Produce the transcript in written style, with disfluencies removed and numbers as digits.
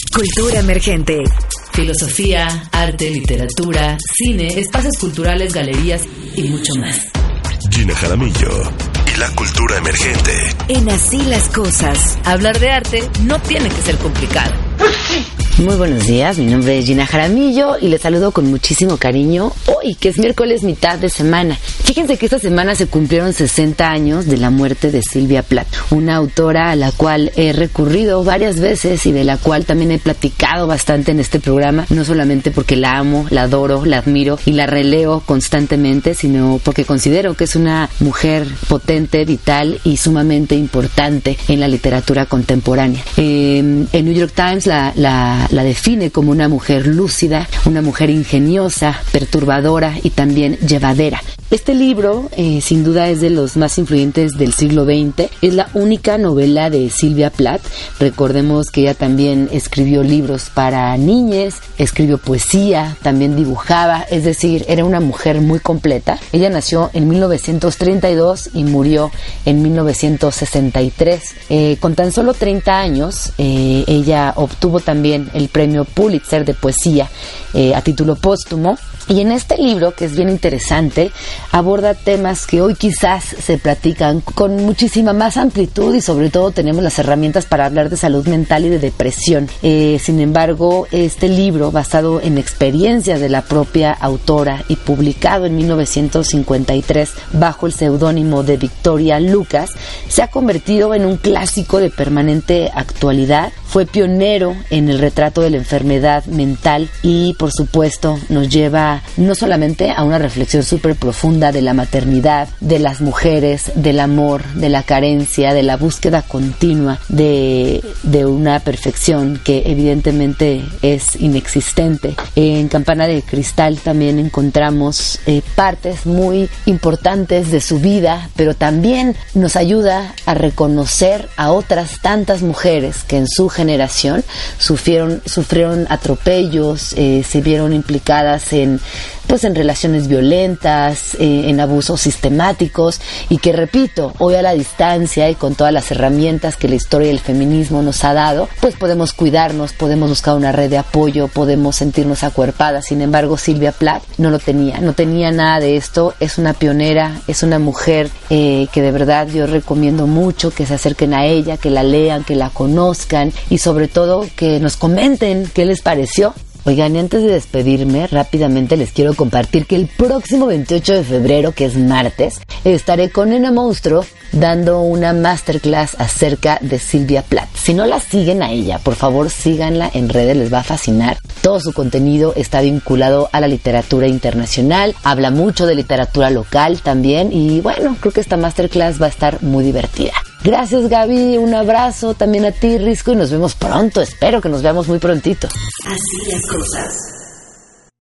Cultura emergente. Filosofía, arte, literatura, cine, espacios culturales, galerías y mucho más. Gina Jaramillo y la cultura emergente. En Así las Cosas. Hablar de arte no tiene que ser complicado. Muy buenos días, mi nombre es Gina Jaramillo y les saludo con muchísimo cariño hoy, que es miércoles mitad de semana. Fíjense que esta semana se cumplieron 60 años de la muerte de Silvia Plath, una autora a la cual he recurrido varias veces y de la cual también he platicado bastante en este programa, no solamente porque la amo, la adoro, la admiro y la releo constantemente, sino porque considero que es una mujer potente, vital y sumamente importante en la literatura contemporánea. En New York Times la define como una mujer lúcida, una mujer ingeniosa, perturbadora y también llevadera. Este libro, sin duda, es de los más influyentes del siglo XX. Es la única novela de Silvia Plath. Recordemos que ella también escribió libros para niñas, escribió poesía, también dibujaba, es decir, era una mujer muy completa. Ella nació en 1932 y murió en 1963. Con tan solo 30 años, ella obtuvo también el premio Pulitzer de poesía a título póstumo. Y en este libro, que es bien interesante, aborda temas que hoy quizás se platican con muchísima más amplitud y sobre todo tenemos las herramientas para hablar de salud mental y de depresión. Sin embargo, este libro, basado en experiencias de la propia autora y publicado en 1953 bajo el seudónimo de Victoria Lucas, se ha convertido en un clásico de permanente actualidad. Fue pionero en el retrato de la enfermedad mental y, por supuesto, nos lleva no solamente a una reflexión súper profunda de la maternidad, de las mujeres, del amor, de la carencia, de la búsqueda continua de una perfección que evidentemente es inexistente. En Campana de Cristal también encontramos partes muy importantes de su vida, pero también nos ayuda a reconocer a otras tantas mujeres que en su generación sufrieron atropellos, se vieron implicadas en relaciones violentas, en abusos sistemáticos y que, repito, hoy a la distancia y con todas las herramientas que la historia y el feminismo nos ha dado, pues podemos cuidarnos, podemos buscar una red de apoyo, podemos sentirnos acuerpadas. Sin embargo, Silvia Plath no tenía nada de esto. Es una pionera, es una mujer que de verdad yo recomiendo mucho que se acerquen a ella, que la lean, que la conozcan y sobre todo que nos comenten qué les pareció. Oigan, y antes de despedirme, rápidamente les quiero compartir que el próximo 28 de febrero, que es martes, estaré con Nena Monstruo dando una masterclass acerca de Silvia Plath. Si no la siguen a ella, por favor síganla en redes, les va a fascinar. Todo su contenido está vinculado a la literatura internacional, habla mucho de literatura local también y bueno, creo que esta masterclass va a estar muy divertida. Gracias, Gaby, un abrazo también a ti, Risco, y nos vemos pronto. Espero que nos veamos muy prontito. Así las cosas.